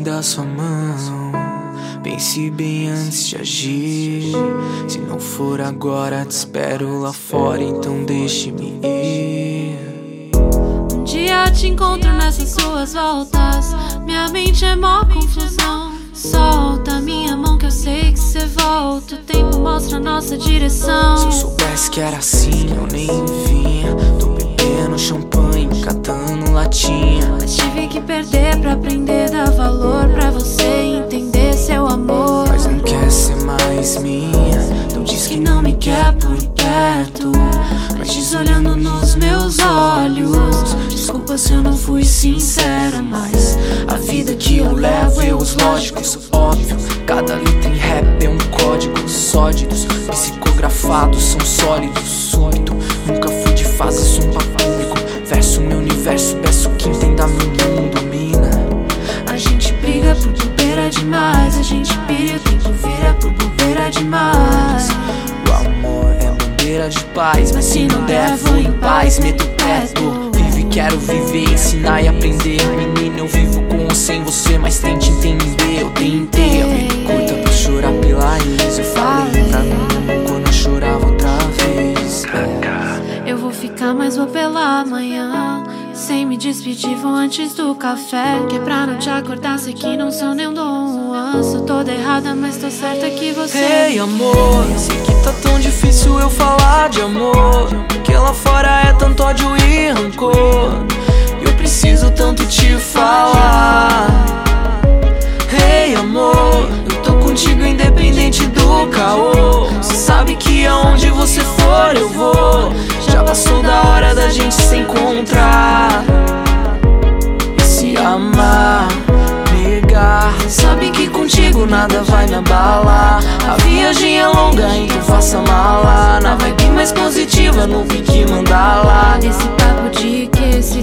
da sua mão. Pense bem antes de agir. Se não for agora, te espero lá fora, então deixe-me ir. Um dia te encontro nessas suas voltas. Minha mente é mó confusão. Solta minha mão que eu sei que cê volta. O tempo mostra a nossa direção. Se eu soubesse que era assim, eu nem vinha. Tô bebendo champanhe, catando latinha. Mas tive que perder pra aprender, dar valor pra você entender seu amor. Mas não quer ser mais minha. Então diz que não me quer por perto, mas diz olhando nos meus olhos. Desculpa se eu não fui sincera, mas a vida que eu levo, erros lógicos, óbvio. Cada letra em rap é um código. Sólidos, psicografados, são sólidos. Súbito, nunca fui de fase, sou um público. Verso meu universo, peço que entenda meu mundo, mina. A gente briga por bobeira demais. A gente pira e o tempo vira por bobeira demais. O amor é bandeira de paz, mas se não der, vou em paz. Meto o pé, vive, quero viver, ensinar e aprender. Menina, eu vivo com ou sem você, mas tente entender. Eu tentei, a vida curta pra chorar pela ex. Eu falei pra mim quando eu chorava outra vez. Eu vou ficar, mas vou pela manhã. Sem me despedir, vou antes do café. Que é pra não te acordar, sei que não sou nem um Dom Juan. Sou toda errada, mas tô certa que você... Ei, amor, sei que tá tão difícil eu falar de amor, porque lá fora é tanto ódio e rancor. Eu preciso tanto te falar. Ei, amor, eu tô contigo independente do caô. Cê sabe que aonde você for eu vou. Já passou da hora da gente se encontrar e se amar, negar. Sabe que contigo nada vai me abalar. A viagem é longa, então faça mala. Na vibe mais positiva, no pique mandar lá. Esse papo de que esse